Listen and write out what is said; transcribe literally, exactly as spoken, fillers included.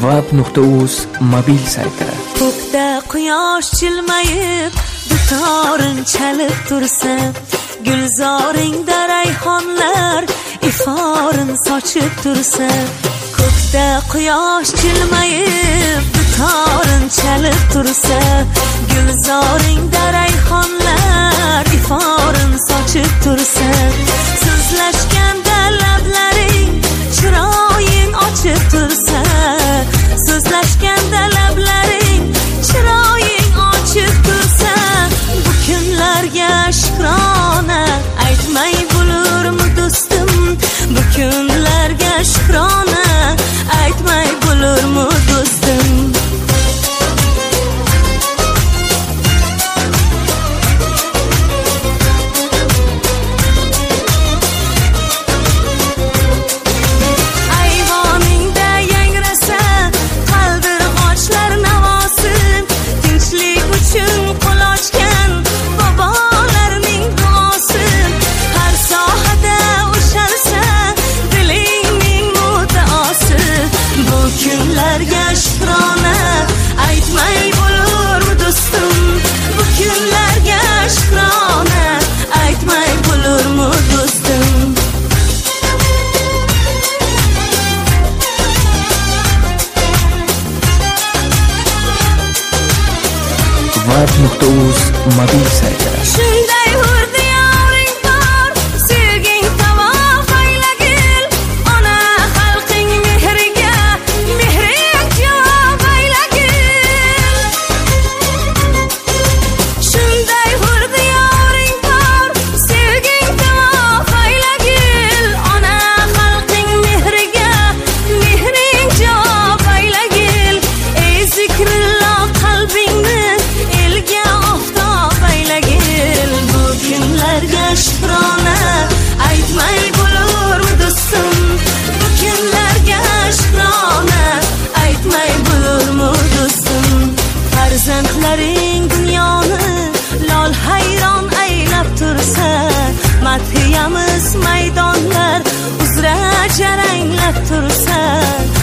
vab nuqta uz mobil sayti. Ko'kda quyosh jilmayib, dutorin chalib tursa, gulzoringda rayhonlar iforin sochib tursa. Ko'kda quyosh jilmayib, dutorin chalib tursa, gulzoringda rayhonlar iforin sochib tursa. So'zlashganda lablaring chiroying ochib tursa, so'zlashganda lablaring chiroying ochib tursa, bu kunlarga shukrona aytmay bo'lurmi do'stim? Bu kunlarga shukrona aytmay bo'lurmi do'stim? vab nuqta uz mobil sayti. Shunday hurdi yoring bor, sevging tavof aylagil, ona xalqing mehriga, mehring javob aylagil. Shunday hurdi yoring bor, sevging tavof aylagil, ona xalqing mehriga, mehring javob aylagil. Ey zikrillo qalbingni shukrona aytmay bo'lurmi do'stim? Bu kunlarga shukrona aytmay bo'lurmi do'stim? Farzandlaring dunyoni lol hayron aylab tursa, madhiyamiz maydonlar uzra jaranglab tursa,